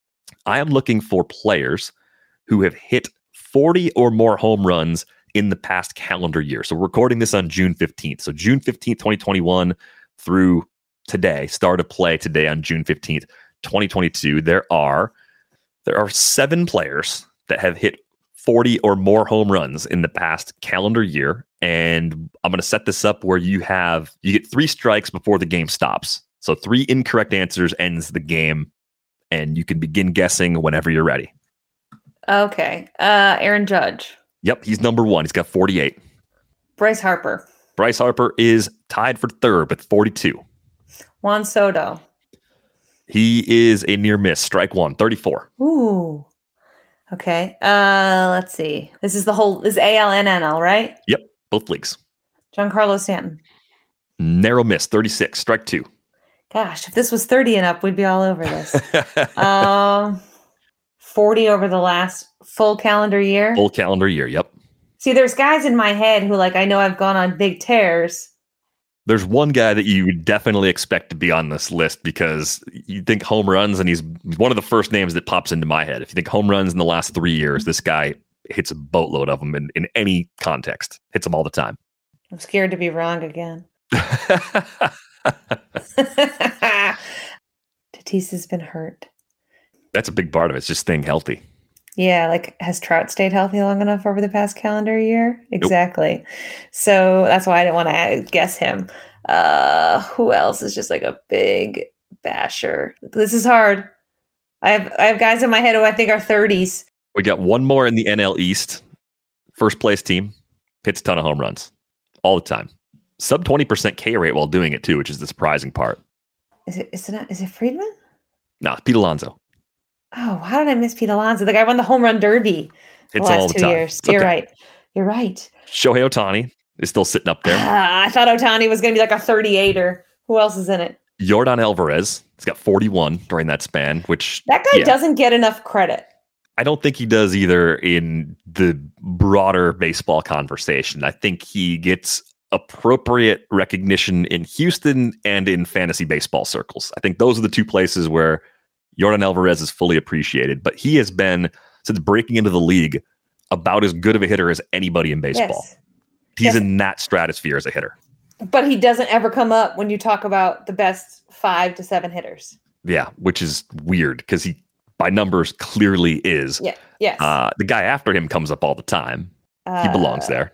I am looking for players who have hit forty or more home runs in the past calendar year. So we're recording this on June fifteenth. So June fifteenth, twenty twenty-one through today, start of play today on June fifteenth, twenty twenty-two. There are there are seven players that have hit forty or more home runs in the past calendar year. And I'm going to set this up where you have you get three strikes before the game stops. So three incorrect answers ends the game, and you can begin guessing whenever you're ready. Okay. Uh, Aaron Judge. Yep, he's number one. He's got forty-eight. Bryce Harper. Bryce Harper is tied for third with forty-two. Juan Soto. He is a near miss. Strike one, thirty-four. Ooh. Okay. Uh, let's see. This is the whole, this is A L and N L, right? Yep, both leagues. Giancarlo Stanton. Narrow miss, thirty-six. Strike two. Gosh, if this was thirty and up, we'd be all over this. um, forty over the last full calendar year. Full calendar year, yep. See, there's guys in my head who, like, I know I've gone on big tears. There's one guy that you would definitely expect to be on this list because you think home runs, and he's one of the first names that pops into my head. If you think home runs in the last three years, this guy hits a boatload of them in, in any context. Hits them all the time. I'm scared to be wrong again. Tatis has been hurt. That's a big part of it. It's just staying healthy. Yeah, like, has Trout stayed healthy long enough over the past calendar year? Exactly. Nope. So that's why I didn't want to guess him. Uh, who else is just like a big basher? This is hard. I have I have guys in my head who I think are thirties. We got one more in the N L East. First place team. Hits a ton of home runs. All the time. Sub twenty percent K rate while doing it too, which is the surprising part. Is it, is it, is it Friedman? No, Pete Alonso. Oh, how did I miss Pete Alonso? The guy won the home run derby the It's last all the two time. years. It's You're okay. right. You're right. Shohei Ohtani is still sitting up there. Ah, I thought Ohtani was going to be like a thirty-eighter. Who else is in it? Yordan Alvarez. He's got forty-one during that span, which That guy yeah, doesn't get enough credit. I don't think he does either in the broader baseball conversation. I think he gets appropriate recognition in Houston and in fantasy baseball circles. I think those are the two places where Yordan Alvarez is fully appreciated, but he has been, since breaking into the league, about as good of a hitter as anybody in baseball. Yes. He's Yes. in that stratosphere as a hitter. But he doesn't ever come up when you talk about the best five to seven hitters. Yeah, which is weird because he, by numbers, clearly is. Yeah. Yes. Uh, the guy after him comes up all the time. He belongs Uh, there.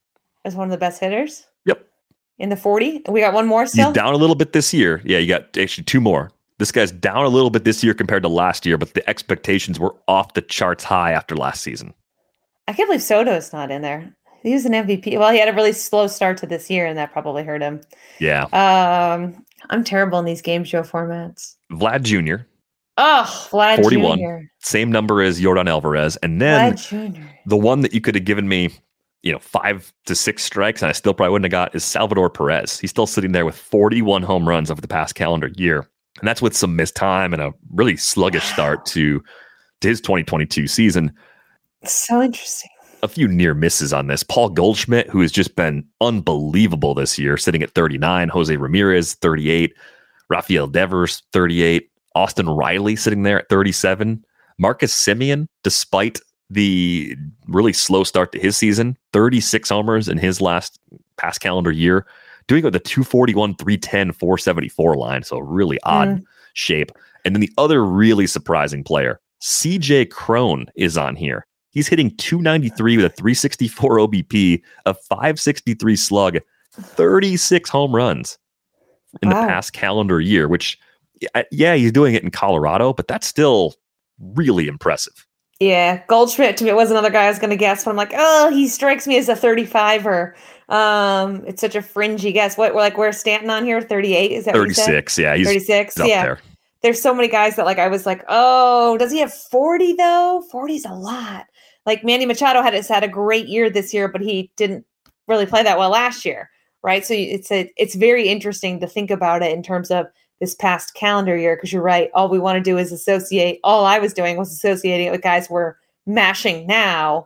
As one of the best hitters Yep. in the forty. We got one more still. He's down a little bit this year. Yeah, you got actually two more. This guy's down a little bit this year compared to last year, but the expectations were off the charts high after last season. I can't believe Soto's not in there. He was an M V P. Well, he had a really slow start to this year, and that probably hurt him. Yeah. Um, I'm terrible in these game show formats. Vlad Junior, Oh, Vlad forty-one. Junior Same number as Yordan Alvarez. And then Vlad Junior the one that you could have given me, you know, five to six strikes, and I still probably wouldn't have got is Salvador Perez. He's still sitting there with forty-one home runs over the past calendar year. And that's with some missed time and a really sluggish Wow. start to, to his twenty twenty-two season. So interesting. A few near misses on this. Paul Goldschmidt, who has just been unbelievable this year, sitting at thirty-nine. Jose Ramirez, thirty-eight. Rafael Devers, thirty-eight. Austin Riley sitting there at thirty-seven. Marcus Semien, despite the really slow start to his season, thirty-six homers in his last past calendar year, doing it with a two forty-one, three ten, four seventy-four line. So really odd Mm. shape. And then the other really surprising player, C J Cron, is on here. He's hitting two ninety-three with a three sixty-four O B P, a five sixty-three slug, thirty-six home runs in Wow. the past calendar year, which, yeah, he's doing it in Colorado, but that's still really impressive. Yeah, Goldschmidt to me was another guy I was going to guess, but I'm like, oh, he strikes me as a thirty-fiver. Um, it's such a fringy guess. What, like, where's Stanton on here? thirty-eight? Is that what you said? thirty-six, yeah, he's, thirty-six. he's up Yeah. there. There's so many guys that like I was like, oh, does he have forty though? forty's a lot. Like Manny Machado had has had a great year this year, but he didn't really play that well last year, right? So it's a it's very interesting to think about it in terms of this past calendar year, because you're right. All we want to do is associate. All I was doing was associating it with guys we're mashing now,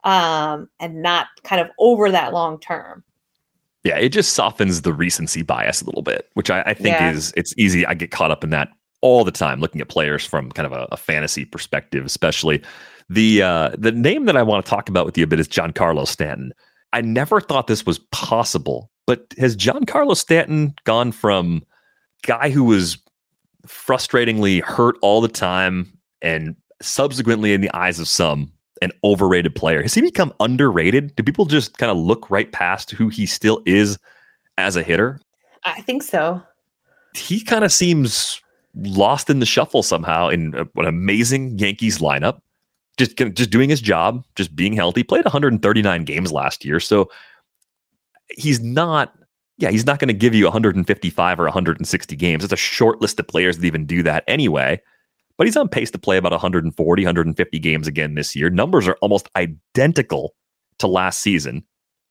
um, and not kind of over that long term. Yeah, it just softens the recency bias a little bit, which I, I think Yeah. is it's easy. I get caught up in that all the time, looking at players from kind of a, a fantasy perspective, especially. The uh, the name that I want to talk about with you a bit is Giancarlo Stanton. I never thought this was possible, but has Giancarlo Stanton gone from guy who was frustratingly hurt all the time and subsequently, in the eyes of some, an overrated player? Has he become underrated? Do people just kind of look right past who he still is as a hitter? I think so. He kind of seems lost in the shuffle somehow in a, an amazing Yankees lineup. Just, just doing his job, just being healthy. Played one hundred thirty-nine games last year, so he's not. Yeah, he's not going to give you one hundred fifty-five or one hundred sixty games. It's a short list of players that even do that anyway. But he's on pace to play about one hundred forty, one hundred fifty games again this year. Numbers are almost identical to last season,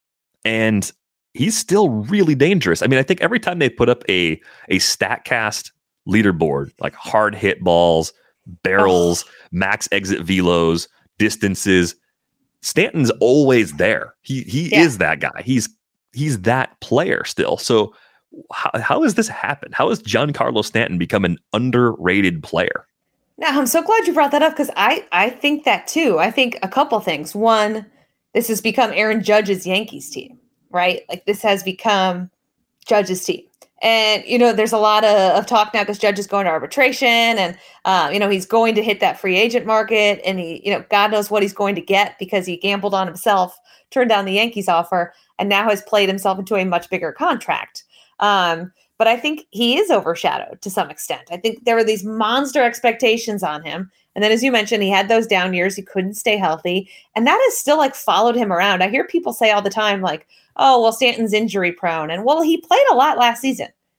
and he's still really dangerous. I mean, I think every time they put up a a StatCast leaderboard, like hard hit balls, barrels, oh. max exit velos, distances, Stanton's always there. He he yeah. is that guy. He's he's that player still. So how, how has this happened? How has Giancarlo Stanton become an underrated player? Now, I'm so glad you brought that up, because I, I think that too. I think a couple things. One, this has become Aaron Judge's Yankees team, right? Like this has become Judge's team. And, you know, there's a lot of, of talk now because Judge is going to arbitration and, uh, you know, he's going to hit that free agent market and he, you know, God knows what he's going to get because he gambled on himself, turned down the Yankees offer, and now has played himself into a much bigger contract. Um, but I think he is overshadowed to some extent. I think there were these monster expectations on him. And then, as you mentioned, he had those down years. He couldn't stay healthy. And that has still like followed him around. I hear people say all the time, like, oh, well, Stanton's injury prone. And well, he played a lot last season.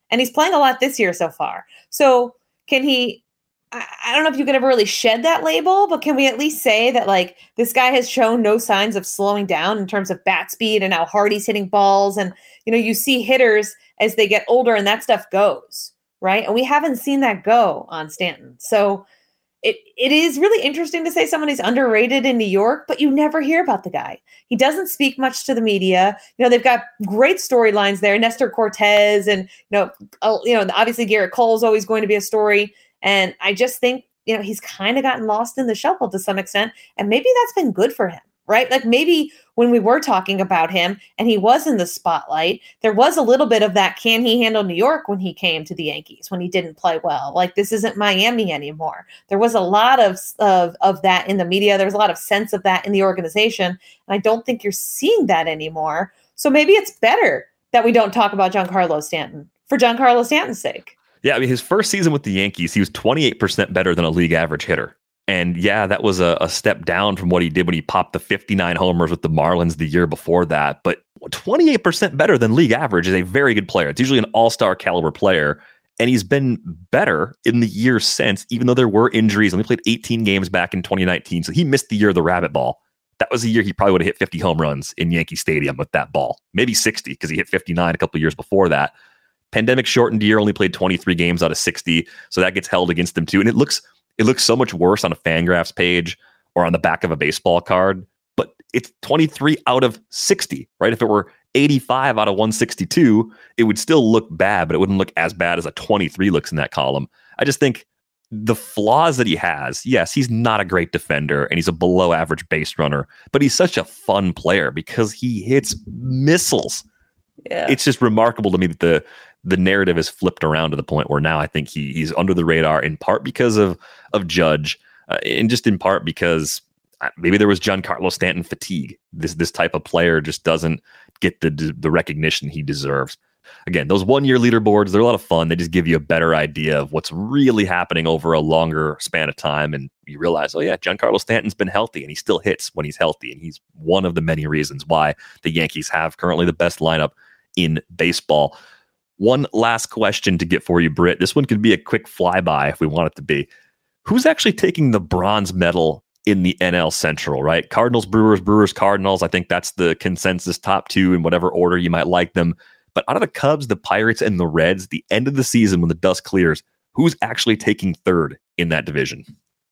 And he's playing a lot this year so far. So can he, I, I don't know if you could ever really shed that label, but can we at least say that like this guy has shown no signs of slowing down in terms of bat speed and how hard he's hitting balls? And, you know, you see hitters as they get older and that stuff goes, right? And we haven't seen that go on Stanton. So It it is really interesting to say someone is underrated in New York, but you never hear about the guy. He doesn't speak much to the media. You know, they've got great storylines there. Nestor Cortez and, you know, uh, you know, obviously Garrett Cole is always going to be a story. And I just think, you know, he's kind of gotten lost in the shuffle to some extent. And maybe that's been good for him, right? Like maybe when we were talking about him and he was in the spotlight, there was a little bit of that, can he handle New York when he came to the Yankees, when he didn't play well? Like this isn't Miami anymore. There was a lot of, of, of that in the media. There was a lot of sense of that in the organization. And I don't think you're seeing that anymore. So maybe it's better that we don't talk about Giancarlo Stanton for Giancarlo Stanton's sake. Yeah, I mean, his first season with the Yankees, he was twenty-eight percent better than a league average hitter. And yeah, that was a, a step down from what he did when he popped the fifty-nine homers with the Marlins the year before that. But twenty-eight percent better than league average is a very good player. It's usually an all-star caliber player. And he's been better in the years since, even though there were injuries. Only played eighteen games back in twenty nineteen. So he missed the year of the rabbit ball. That was the year he probably would have hit fifty home runs in Yankee Stadium with that ball. Maybe sixty because he hit fifty-nine a couple of years before that. Pandemic shortened year, only played twenty-three games out of sixty. So that gets held against him too. And it looks it looks so much worse on a Fangraphs page or on the back of a baseball card. But it's twenty-three out of sixty, right? If it were eighty-five out of one sixty-two, it would still look bad, but it wouldn't look as bad as a twenty-three looks in that column. I just think the flaws that he has, yes, he's not a great defender and he's a below average base runner, but he's such a fun player because he hits missiles. Yeah. It's just remarkable to me that the the narrative is flipped around to the point where now I think he he's under the radar in part because of of Judge uh, and just in part because maybe there was Giancarlo Stanton fatigue. This this type of player just doesn't get the the recognition he deserves. Again, those one-year leaderboards, they're a lot of fun. They just give you a better idea of what's really happening over a longer span of time. And you realize, oh yeah, Giancarlo Stanton's been healthy and he still hits when he's healthy. And he's one of the many reasons why the Yankees have currently the best lineup in baseball. One last question to get for you, Britt. This one could be a quick flyby if we want it to be. Who's actually taking the bronze medal in the N L Central, right? Cardinals, Brewers, Brewers, Cardinals. I think that's the consensus top two in whatever order you might like them. But out of the Cubs, the Pirates, and the Reds, the end of the season when the dust clears, who's actually taking third in that division?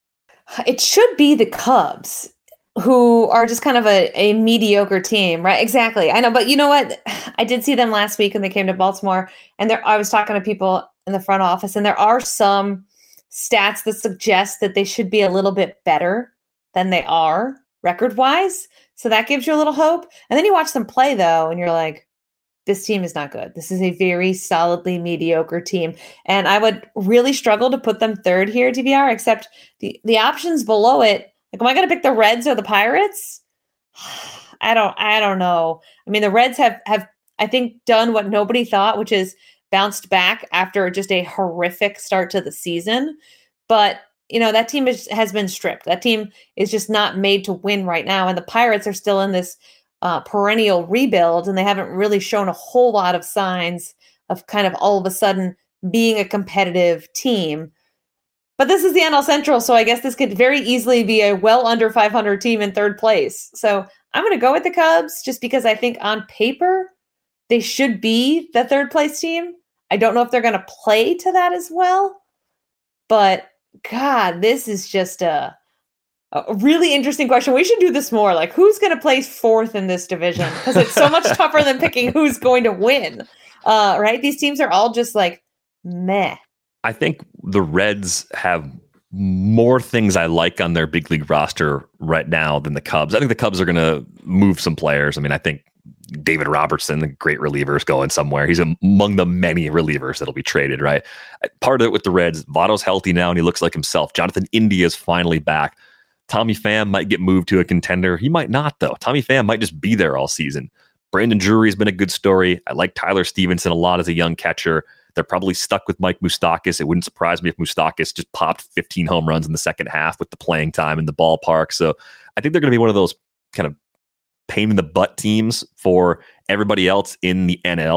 It should be the Cubs, who are just kind of a, a mediocre team, right? Exactly. I know, but you know what? I did see them last week when they came to Baltimore, and there I was talking to people in the front office, and there are some stats that suggest that they should be a little bit better than they are record-wise. So that gives you a little hope. And then you watch them play, though, and you're like, this team is not good. This is a very solidly mediocre team. And I would really struggle to put them third here, D V R, except the, the options below it. Like, am I going to pick the Reds or the Pirates? I don't, I don't know. I mean, the Reds have, have, I think, done what nobody thought, which is bounced back after just a horrific start to the season. But, you know, that team is, has been stripped. That team is just not made to win right now. And the Pirates are still in this uh, perennial rebuild, and they haven't really shown a whole lot of signs of kind of all of a sudden being a competitive team. But this is the N L Central, so I guess this could very easily be a well under five hundred team in third place. So I'm going to go with the Cubs just because I think on paper they should be the third place team. I don't know if they're going to play to that as well. But, God, this is just a, a really interesting question. We should do this more. Like, who's going to place fourth in this division? Because it's so much tougher than picking who's going to win. Uh, right? These teams are all just like, meh. I think the Reds have more things I like on their big league roster right now than the Cubs. I think the Cubs are going to move some players. I mean, I think David Robertson, the great reliever, is going somewhere. He's among the many relievers that'll be traded, right? Part of it with the Reds, Votto's healthy now and he looks like himself. Jonathan India is finally back. Tommy Pham might get moved to a contender. He might not, though. Tommy Pham might just be there all season. Brandon Drury has been a good story. I like Tyler Stevenson a lot as a young catcher. They're probably stuck with Mike Moustakas. It wouldn't surprise me if Moustakas just popped fifteen home runs in the second half with the playing time in the ballpark. So I think they're going to be one of those kind of pain in the butt teams for everybody else in the N L.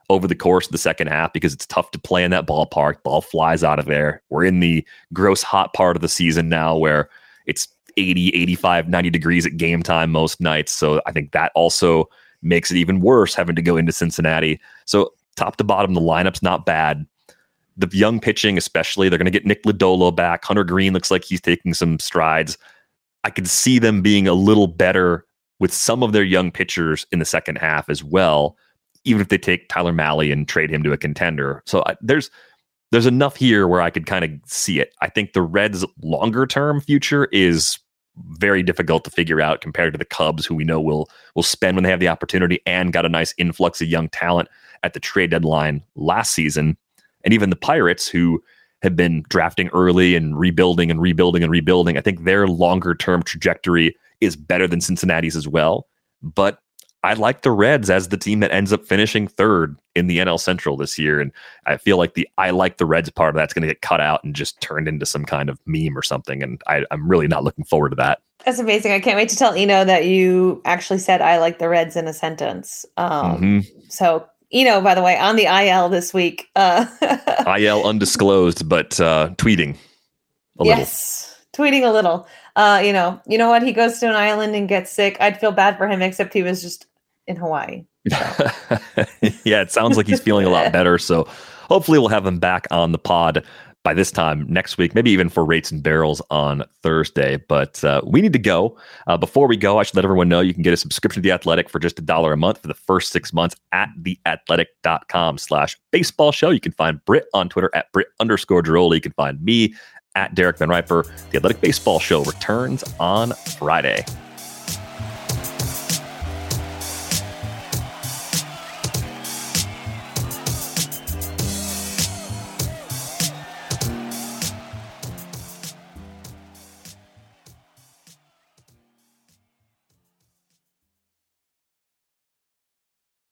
over the course of the second half because it's tough to play in that ballpark. Ball flies out of there. We're in the gross hot part of the season now where it's eighty, eighty-five, ninety degrees at game time most nights. So I think that also makes it even worse having to go into Cincinnati. So top to bottom, the lineup's not bad. The young pitching, especially, they're going to get Nick Lodolo back. Hunter Green looks like he's taking some strides. I could see them being a little better with some of their young pitchers in the second half as well, even if they take Tyler Mahle and trade him to a contender. So I, there's there's enough here where I could kind of see it. I think the Reds' longer-term future is very difficult to figure out compared to the Cubs, who we know will will spend when they have the opportunity and got a nice influx of young talent at the trade deadline last season. And even the Pirates, who have been drafting early and rebuilding and rebuilding and rebuilding. I think their longer-term trajectory is better than Cincinnati's as well. But I like the Reds as the team that ends up finishing third in the N L Central this year. And I feel like the I like the Reds part of that's going to get cut out and just turned into some kind of meme or something. And I, I'm really not looking forward to that. That's amazing. I can't wait to tell Eno that you actually said I like the Reds in a sentence. Um, mm-hmm. So Eno, by the way, on the I L this week. Uh, I L undisclosed, but uh, tweeting a yes, little. tweeting a little. Uh, you know, you know what? He goes to an island and gets sick. I'd feel bad for him, except he was just in Hawaii. So. Yeah, it sounds like he's feeling a lot better. So hopefully we'll have him back on the pod by this time next week, maybe even for Rates and Barrels on Thursday. But uh, we need to go. Uh, before we go, I should let everyone know you can get a subscription to The Athletic for just a dollar a month for the first six months at theathletic.com slash baseball show. You can find Britt on Twitter at Britt underscore Giroli. You can find me at Derek Van Riper. The Athletic Baseball Show returns on Friday.